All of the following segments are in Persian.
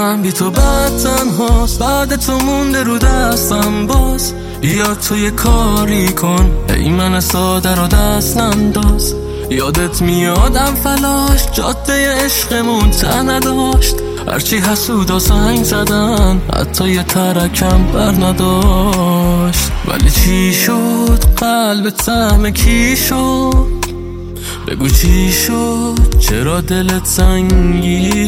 من بی تو بعد تنهاست، بعد تو مونده رو دستم باز. یا تو یه کاری کن ای من ساده رو دست ننداز. یادت میادم فلاش جاده عشقمون ته نداشت، هرچی حسود و سنگ زدن حتی یه ترکم بر نداشت. ولی چی شد قلب طعم کی شد؟ بگو چی شد چرا دلت سنگی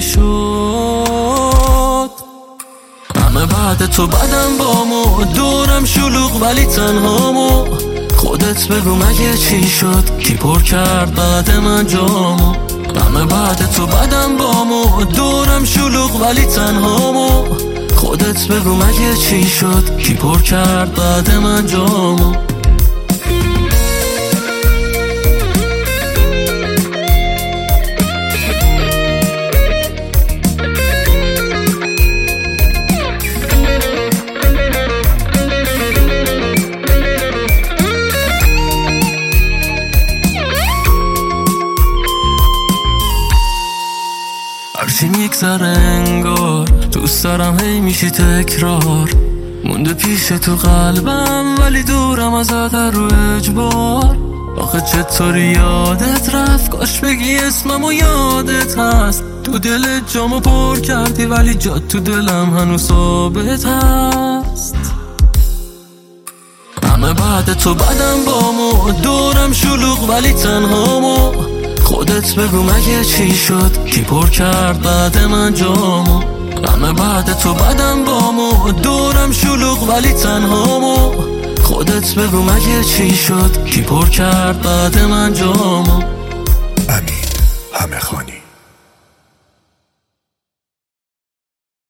شد؟ همه بعد تو بدم بامو، دورم شلوغ ولی تنهامو. خودت بگو مگه چی شد کی پر کرد بعد من جامو؟ همه بعد تو بدم بامو، دورم شلوغ ولی تنهامو. خودت بگو مگه چی شد کی پر کرد بعد من جامو؟ هرچی میگذره انگار دوست دارم هی میشی تکرار. مونده پیش تو قلبم ولی دورم ازت رو اجبار. آخه چطوری یادت رفت، کاش بگی اسمم و یادت هست. تو دلت جامو پر کردی ولی جات تو دلم هنوز ثابت هست. همه بعد تو بدم بامو، دورم شلوغ ولی تنهامو. خودت بگو مگه چی شد کی پر کرد بعد من جامو؟ همه بعد تو بدم بامو، دورم شلوغ ولی تنهامو. خودت بگو مگه چی شد کی پر کرد بعد من جامو؟